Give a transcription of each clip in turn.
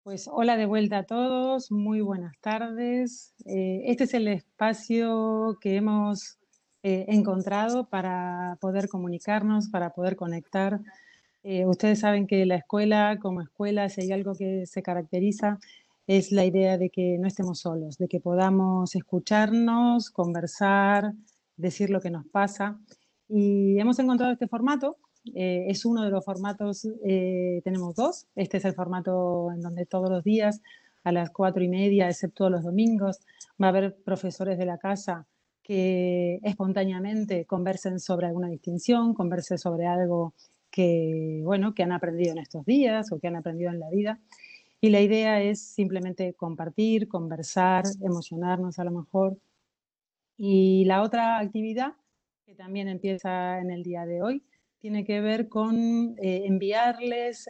Pues hola de vuelta a todos, muy buenas tardes. Este es el espacio que hemos encontrado para poder comunicarnos, para poder conectar. Ustedes saben que la escuela, como escuela, si hay algo que se caracteriza, es la idea de que no estemos solos, de que podamos escucharnos, conversar, decir lo que nos pasa. Y hemos encontrado este formato. Es uno de los formatos, tenemos dos. Este es el formato en donde todos los días a las 4:30, excepto los domingos, va a haber profesores de la casa que espontáneamente conversen sobre alguna distinción, conversen sobre algo que, bueno, que han aprendido en estos días o que han aprendido en la vida. Y la idea es simplemente compartir, conversar, emocionarnos a lo mejor. Y la otra actividad, que también empieza en el día de hoy, tiene que ver con enviarles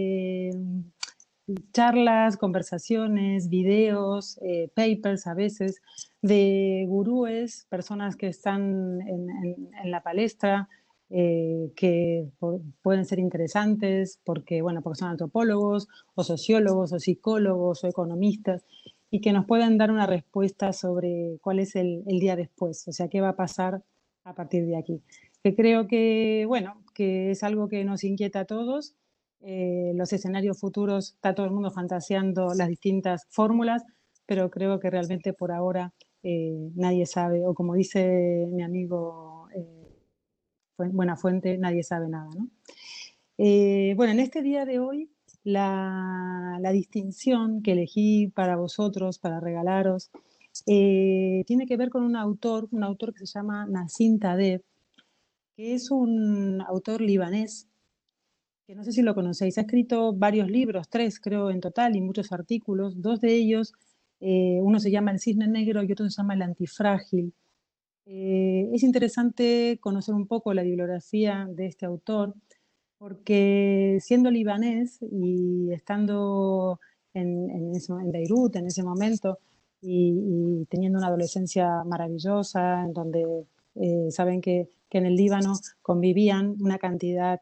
charlas, conversaciones, videos, papers a veces, de gurúes, personas que están en la palestra, que pueden ser interesantes porque, bueno, porque son antropólogos o sociólogos o psicólogos o economistas y que nos pueden dar una respuesta sobre cuál es el día después, o sea, qué va a pasar a partir de aquí. Que creo que, bueno, que es algo que nos inquieta a todos. Los escenarios futuros, está todo el mundo fantaseando las distintas fórmulas, pero creo que realmente por ahora nadie sabe, o como dice mi amigo Buenafuente, nadie sabe nada, ¿no? Bueno, en este día de hoy, la distinción que elegí para vosotros, para regalaros, tiene que ver con un autor que se llama Nassim Taleb, que es un autor libanés, que no sé si lo conocéis. Ha escrito varios libros, tres creo en total, y muchos artículos. Dos de ellos, uno se llama El Cisne Negro y otro se llama El Antifrágil. Es interesante conocer un poco la bibliografía de este autor, porque siendo libanés y estando en Beirut en ese momento y teniendo una adolescencia maravillosa, en donde saben que en el Líbano convivían una cantidad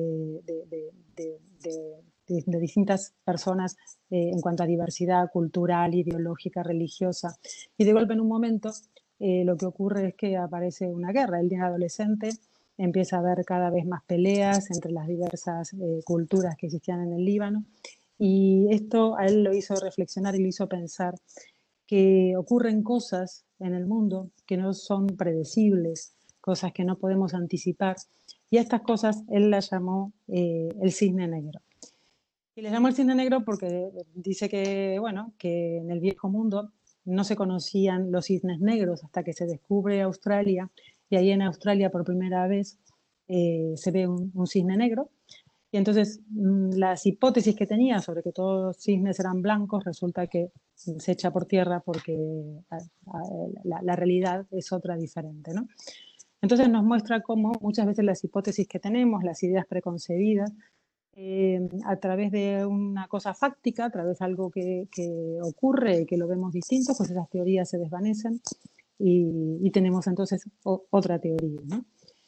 de distintas personas en cuanto a diversidad cultural, ideológica, religiosa. Y de golpe en un momento lo que ocurre es que aparece una guerra. Él tiene adolescente, empieza a haber cada vez más peleas entre las diversas culturas que existían en el Líbano y esto a él lo hizo reflexionar y lo hizo pensar que ocurren cosas en el mundo que no son predecibles, cosas que no podemos anticipar y a estas cosas él las llamó el cisne negro. Y le llamó el cisne negro porque dice que, bueno, que en el viejo mundo no se conocían los cisnes negros hasta que se descubre Australia y ahí en Australia por primera vez se ve un cisne negro. Y entonces las hipótesis que tenía sobre que todos los cisnes eran blancos resulta que se echa por tierra porque la realidad es otra diferente, ¿no? Entonces nos muestra cómo muchas veces las hipótesis que tenemos, las ideas preconcebidas, a través de una cosa fáctica, a través de algo que ocurre y que lo vemos distinto, pues esas teorías se desvanecen y tenemos entonces otra teoría, ¿no?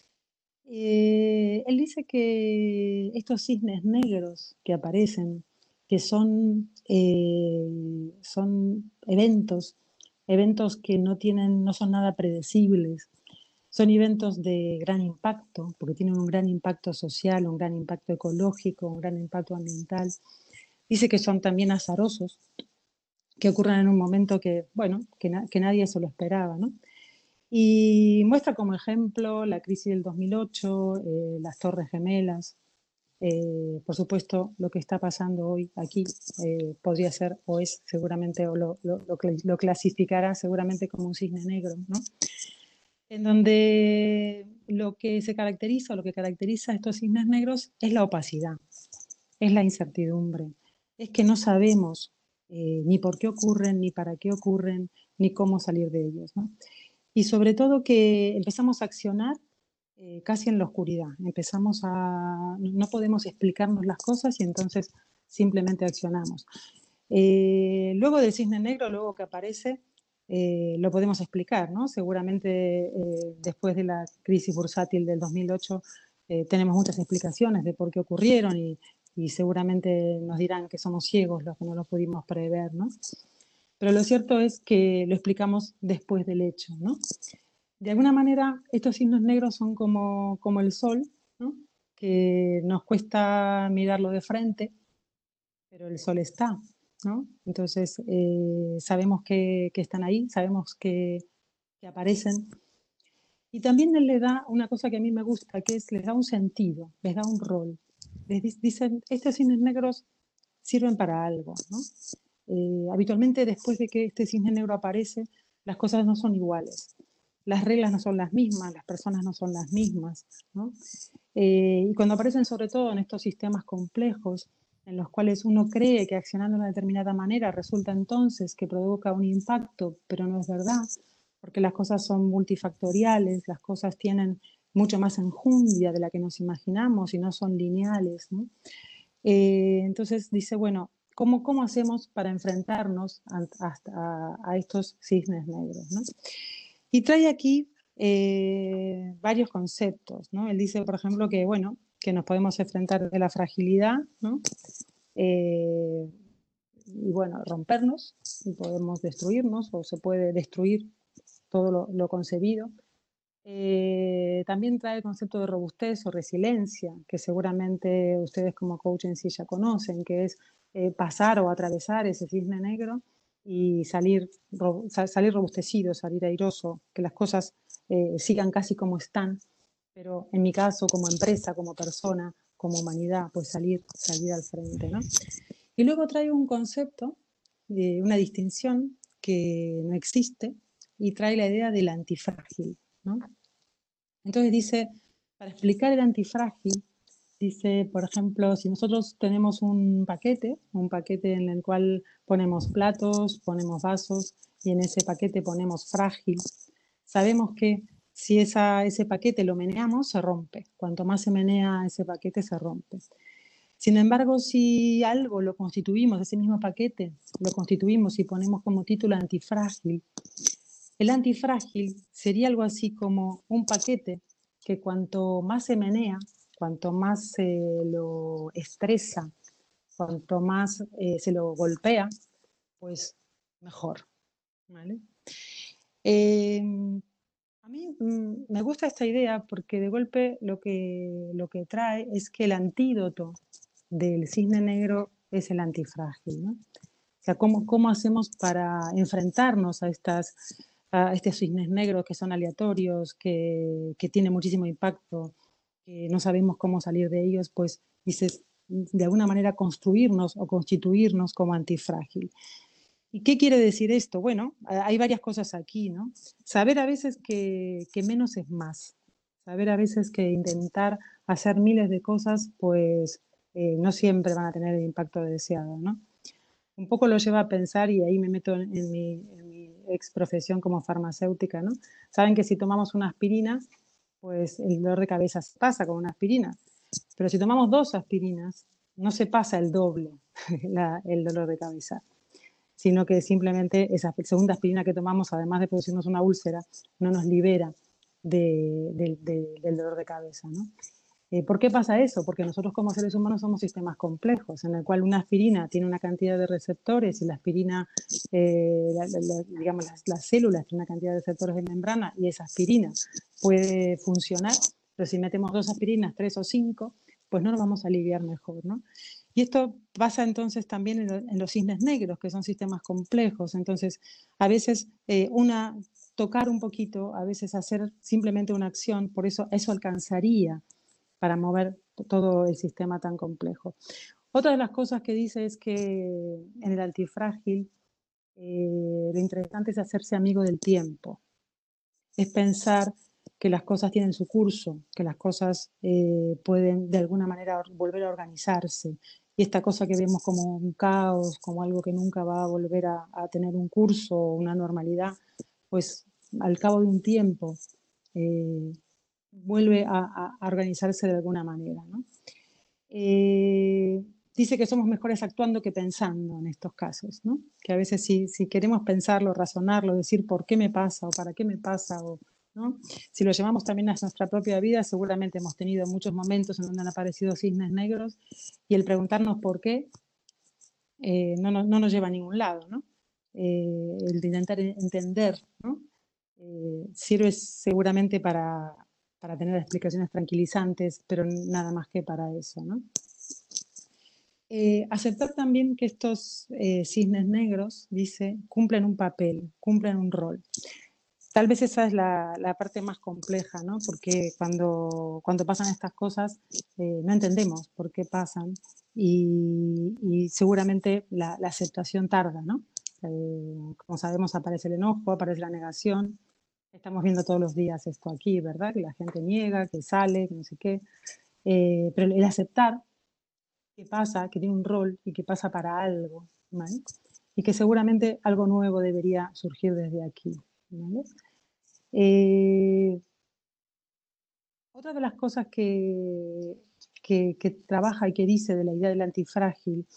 Él dice que estos cisnes negros que aparecen, que son eventos que no tienen, no son nada predecibles, son eventos de gran impacto, porque tienen un gran impacto social, un gran impacto ecológico, un gran impacto ambiental. Dice que son también azarosos, que ocurren en un momento que, bueno, que nadie se lo esperaba, ¿no? Y muestra como ejemplo la crisis del 2008, las Torres Gemelas, por supuesto, lo que está pasando hoy aquí podría ser o es seguramente, o lo clasificará seguramente como un cisne negro, ¿no? En donde lo que se caracteriza, o lo que caracteriza a estos cisnes negros es la opacidad, es la incertidumbre, es que no sabemos ni por qué ocurren, ni para qué ocurren, ni cómo salir de ellos, ¿no? Y sobre todo que empezamos a accionar casi en la oscuridad, no podemos explicarnos las cosas y entonces simplemente accionamos. Luego del cisne negro, luego que aparece, lo podemos explicar, ¿no? Seguramente después de la crisis bursátil del 2008 tenemos muchas explicaciones de por qué ocurrieron y seguramente nos dirán que somos ciegos los que no lo pudimos prever, ¿no? Pero lo cierto es que lo explicamos después del hecho, ¿no? De alguna manera, estos signos negros son como el sol, ¿no? Que nos cuesta mirarlo de frente, pero el sol está, ¿no? Entonces, sabemos que están ahí, sabemos que aparecen. Y también él le da una cosa que a mí me gusta, que es, les da un sentido, les da un rol. Dicen, estos cisnes negros sirven para algo, ¿no? Habitualmente, después de que este cisne negro aparece, las cosas no son iguales. Las reglas no son las mismas, las personas no son las mismas, ¿no? Y cuando aparecen, sobre todo en estos sistemas complejos, en los cuales uno cree que accionando de una determinada manera resulta entonces que provoca un impacto, pero no es verdad, porque las cosas son multifactoriales, las cosas tienen mucho más enjundia de la que nos imaginamos y no son lineales, ¿no? Entonces dice, bueno, ¿cómo hacemos para enfrentarnos a estos cisnes negros, ¿no? Y trae aquí varios conceptos, ¿no? Él dice, por ejemplo, que, bueno, que nos podemos enfrentar de la fragilidad, ¿no? Eh, y, bueno, rompernos y podemos destruirnos o se puede destruir todo lo concebido. También trae el concepto de robustez o resiliencia, que seguramente ustedes como coach en sí ya conocen, que es pasar o atravesar ese cisne negro y salir robustecido, salir airoso, que las cosas sigan casi como están, pero en mi caso, como empresa, como persona, como humanidad, pues salir al frente, ¿no? Y luego trae un concepto, una distinción que no existe, y trae la idea del antifrágil, ¿no? Entonces dice, para explicar el antifrágil, dice, por ejemplo, si nosotros tenemos un paquete en el cual ponemos platos, ponemos vasos y en ese paquete ponemos frágil, sabemos que si ese paquete lo meneamos, se rompe. Cuanto más se menea ese paquete, se rompe. Sin embargo, si algo lo constituimos, ese mismo paquete, lo constituimos y ponemos como título antifrágil, el antifrágil sería algo así como un paquete que cuanto más se menea, cuanto más se lo estresa, cuanto más se lo golpea, pues mejor, ¿vale? Eh, a mí me gusta esta idea porque de golpe lo que trae es que el antídoto del cisne negro es el antifrágil, ¿no? O sea, ¿cómo hacemos para enfrentarnos a estos cisnes negros que son aleatorios, que tienen muchísimo impacto, que no sabemos cómo salir de ellos? Pues dices, de alguna manera construirnos o constituirnos como antifrágil. ¿Y qué quiere decir esto? Bueno, hay varias cosas aquí, ¿no? Saber a veces que menos es más. Saber a veces que intentar hacer miles de cosas, pues no siempre van a tener el impacto deseado, ¿no? Un poco lo lleva a pensar, y ahí me meto en mi ex profesión como farmacéutica, ¿no? Saben que si tomamos una aspirina, pues el dolor de cabeza se pasa con una aspirina. Pero si tomamos 2 aspirinas, no se pasa el doble el dolor de cabeza, sino que simplemente esa segunda aspirina que tomamos, además de producirnos una úlcera, no nos libera del dolor de cabeza, ¿no? ¿Por qué pasa eso? Porque nosotros como seres humanos somos sistemas complejos, en el cual una aspirina tiene una cantidad de receptores y la aspirina, digamos, las células tienen una cantidad de receptores de membrana y esa aspirina puede funcionar, pero si metemos 2 aspirinas, 3 o 5, pues no nos vamos a aliviar mejor, ¿no? Y esto pasa entonces también en los cisnes negros, que son sistemas complejos. Entonces, a veces tocar un poquito, a veces hacer simplemente una acción, por eso alcanzaría para mover todo el sistema tan complejo. Otra de las cosas que dice es que en el antifrágil lo interesante es hacerse amigo del tiempo, es pensar que las cosas tienen su curso, que las cosas pueden de alguna manera volver a organizarse. Y esta cosa que vemos como un caos, como algo que nunca va a volver a tener un curso o una normalidad, pues al cabo de un tiempo eh, vuelve a organizarse de alguna manera, ¿no? Dice que somos mejores actuando que pensando en estos casos, ¿no? Que a veces si queremos pensarlo, razonarlo, decir por qué me pasa o para qué me pasa o ¿no? Si lo llevamos también a nuestra propia vida, seguramente hemos tenido muchos momentos en donde han aparecido cisnes negros y el preguntarnos por qué no nos lleva a ningún lado, ¿no? El de intentar entender, ¿no? Sirve seguramente para tener explicaciones tranquilizantes, pero nada más que para eso, ¿no? Aceptar también que estos cisnes negros, dice, cumplen un papel, cumplen un rol. Tal vez esa es la parte más compleja, ¿no? Porque cuando pasan estas cosas no entendemos por qué pasan y seguramente la aceptación tarda, ¿no? Como sabemos, aparece el enojo, aparece la negación. Estamos viendo todos los días esto aquí, ¿verdad? Que la gente niega, que sale, que no sé qué. Pero el aceptar que pasa, que tiene un rol y que pasa para algo, ¿vale? Y que seguramente algo nuevo debería surgir desde aquí, ¿vale? Eh, Otra de las cosas que trabaja y que dice de la idea del antifrágil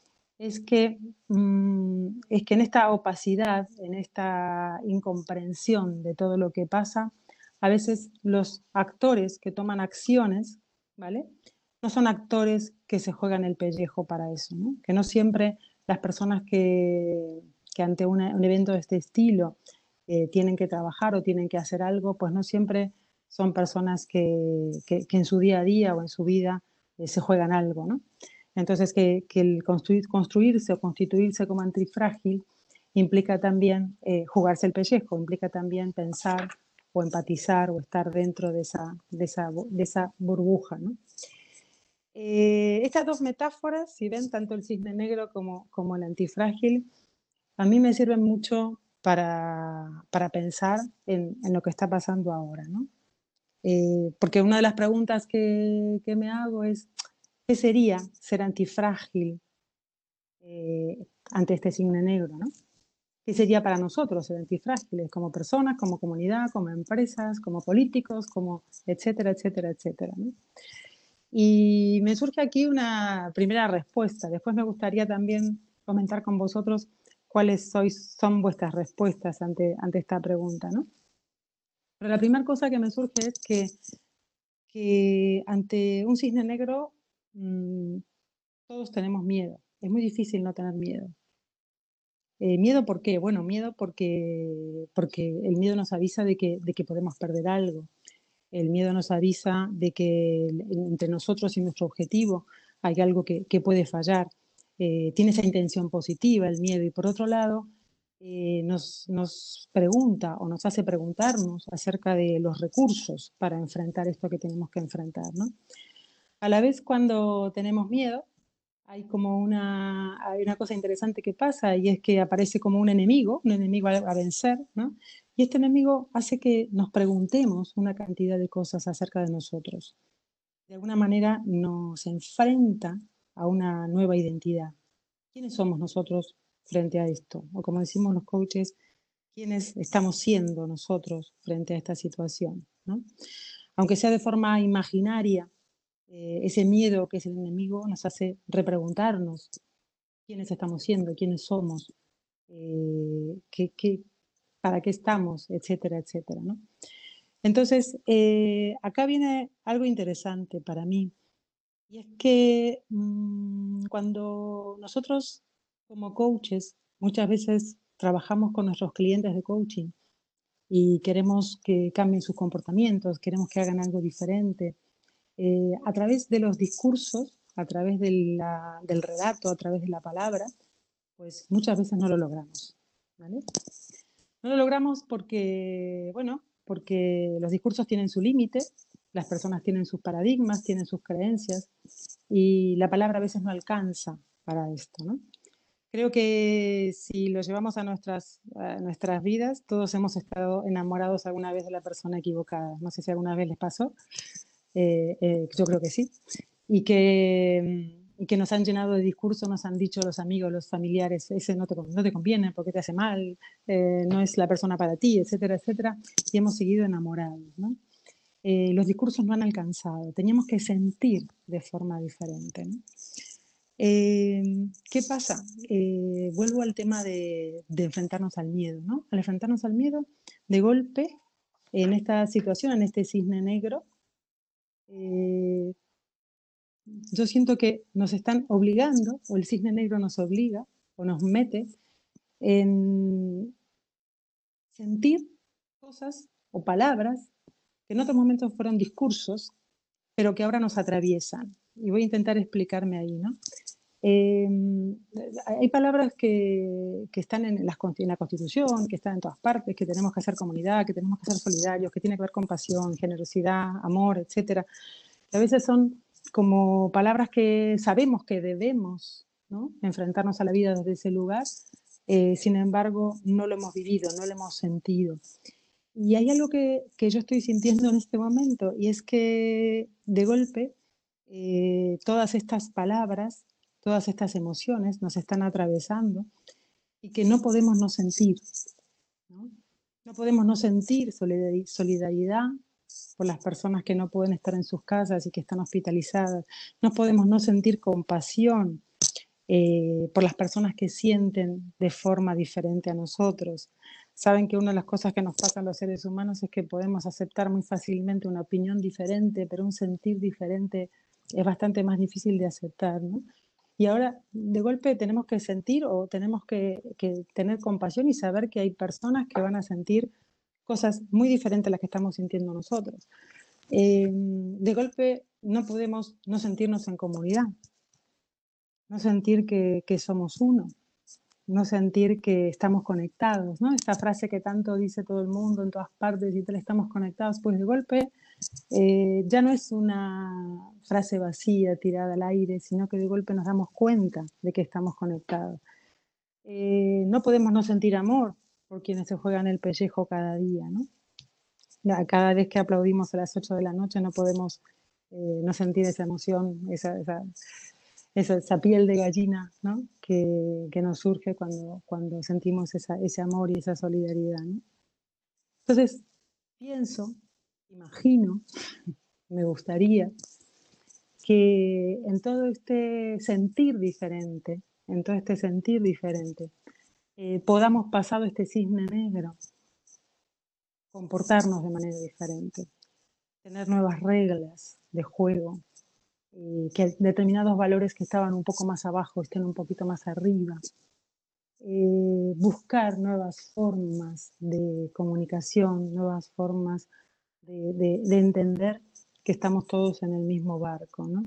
es que en esta opacidad, en esta incomprensión de todo lo que pasa, a veces los actores que toman acciones, ¿vale? No son actores que se juegan el pellejo para eso, ¿no? Que no siempre las personas que ante un evento de este estilo tienen que trabajar o tienen que hacer algo, pues no siempre son personas que en su día a día o en su vida se juegan algo, ¿no? Entonces, que el construirse o constituirse como antifrágil implica también jugarse el pellejo, implica también pensar o empatizar o estar dentro de esa burbuja, ¿no? Estas dos metáforas, si ven, tanto el cisne negro como el antifrágil, a mí me sirven mucho para pensar en lo que está pasando ahora, ¿no? Porque una de las preguntas que me hago es, ¿qué sería ser antifrágil ante este cisne negro, ¿no? ¿Qué sería para nosotros ser antifrágiles como personas, como comunidad, como empresas, como políticos, como etcétera, etcétera, etcétera, ¿no? Y me surge aquí una primera respuesta. Después me gustaría también comentar con vosotros cuáles son vuestras respuestas ante esta pregunta, ¿no? Pero la primera cosa que me surge es que ante un cisne negro mmm, todos tenemos miedo. Es muy difícil no tener miedo. ¿Miedo por qué? Bueno, miedo porque el miedo nos avisa de que podemos perder algo. El miedo nos avisa de que entre nosotros y nuestro objetivo hay algo que puede fallar. Tiene esa intención positiva el miedo. Y por otro lado, nos pregunta o nos hace preguntarnos acerca de los recursos para enfrentar esto que tenemos que enfrentar, ¿no? A la vez, cuando tenemos miedo, hay una cosa interesante que pasa y es que aparece como un enemigo a vencer, ¿no? Y este enemigo hace que nos preguntemos una cantidad de cosas acerca de nosotros. De alguna manera nos enfrenta a una nueva identidad. ¿Quiénes somos nosotros frente a esto? O como decimos los coaches, ¿quiénes estamos siendo nosotros frente a esta situación? ¿No? Aunque sea de forma imaginaria, ese miedo que es el enemigo nos hace repreguntarnos quiénes estamos siendo, quiénes somos, qué, para qué estamos, etcétera, etcétera, ¿no? Entonces, acá viene algo interesante para mí, y es que cuando nosotros como coaches muchas veces trabajamos con nuestros clientes de coaching y queremos que cambien sus comportamientos, queremos que hagan algo diferente, a través de los discursos, a través del relato, a través de la palabra, pues muchas veces no lo logramos, ¿vale? No lo logramos porque, bueno, porque los discursos tienen su límite, las personas tienen sus paradigmas, tienen sus creencias y la palabra a veces no alcanza para esto, ¿no? Creo que si lo llevamos a nuestras vidas, todos hemos estado enamorados alguna vez de la persona equivocada. No sé si alguna vez les pasó, yo creo que sí, y que nos han llenado de discursos, nos han dicho los amigos, los familiares, ese no te conviene porque te hace mal, no es la persona para ti, etcétera, etcétera, y hemos seguido enamorados, ¿no? Los discursos no han alcanzado, teníamos que sentir de forma diferente, ¿no? ¿Qué pasa? Vuelvo al tema de enfrentarnos al miedo, ¿no? Al enfrentarnos al miedo, de golpe en esta situación, en este cisne negro, eh, yo siento que nos están obligando, o el cisne negro nos obliga, o nos mete en sentir cosas o palabras que en otros momentos fueron discursos, pero que ahora nos atraviesan. Y voy a intentar explicarme ahí, ¿no? Eh, hay palabras que están en la Constitución, que están en todas partes, que tenemos que hacer comunidad, que tenemos que ser solidarios, que tiene que ver con pasión, generosidad, amor, etcétera. Que a veces son como palabras que sabemos que debemos, ¿no?, enfrentarnos a la vida desde ese lugar, sin embargo, no lo hemos vivido, no lo hemos sentido. Y hay algo que yo estoy sintiendo en este momento, y es que de golpe todas estas palabras, todas estas emociones nos están atravesando y que no podemos no sentir, ¿no? No podemos no sentir solidaridad por las personas que no pueden estar en sus casas y que están hospitalizadas. No podemos no sentir compasión por las personas que sienten de forma diferente a nosotros. Saben que una de las cosas que nos pasa a los seres humanos es que podemos aceptar muy fácilmente una opinión diferente, pero un sentir diferente es bastante más difícil de aceptar, ¿no? Y ahora, de golpe, tenemos que sentir o tenemos que tener compasión y saber que hay personas que van a sentir cosas muy diferentes a las que estamos sintiendo nosotros. De golpe, no podemos no sentirnos en comunidad, no sentir que somos uno, no sentir que estamos conectados, ¿no? Esta frase que tanto dice todo el mundo en todas partes y tal, estamos conectados, pues de golpe ya no es una frase vacía tirada al aire, sino que de golpe nos damos cuenta de que estamos conectados. No podemos no sentir amor por quienes se juegan el pellejo cada día, ¿no? Cada vez que aplaudimos a las 8 de la noche no podemos no sentir esa emoción, esa piel de gallina, ¿no?, que nos surge cuando sentimos ese amor y esa solidaridad, ¿no? Entonces, pienso, imagino, me gustaría que en todo este sentir diferente, podamos, pasado este cisne negro, comportarnos de manera diferente, tener nuevas reglas de juego, que determinados valores que estaban un poco más abajo estén un poquito más arriba, buscar nuevas formas de comunicación, nuevas formas de entender que estamos todos en el mismo barco, ¿no?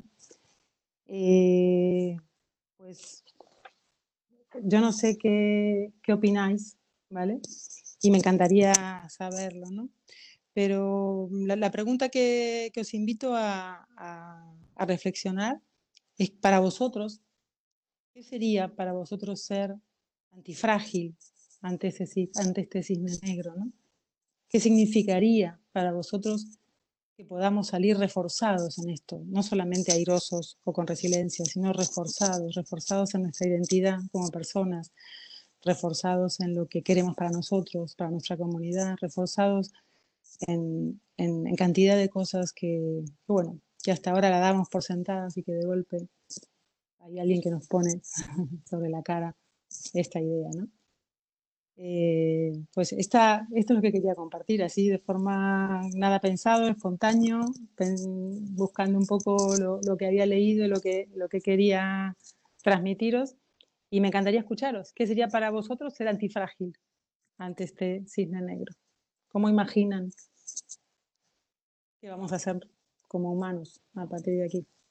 Eh, pues yo no sé qué opináis, ¿vale? Y me encantaría saberlo, ¿no? Pero la pregunta que os invito a reflexionar es para vosotros, ¿qué sería para vosotros ser antifrágil ante este cisne negro, ¿no? ¿Qué significaría para vosotros que podamos salir reforzados en esto? No solamente airosos o con resiliencia, sino reforzados en nuestra identidad como personas, reforzados en lo que queremos para nosotros, para nuestra comunidad, reforzados en cantidad de cosas bueno, que hasta ahora la damos por sentadas y que de golpe hay alguien que nos pone sobre la cara esta idea, ¿no? Pues esto es lo que quería compartir, así de forma nada pensado, espontáneo, buscando un poco lo que había leído y lo que quería transmitiros. Y me encantaría escucharos. ¿Qué sería para vosotros ser antifrágil ante este cisne negro? ¿Cómo imaginan que vamos a ser como humanos a partir de aquí?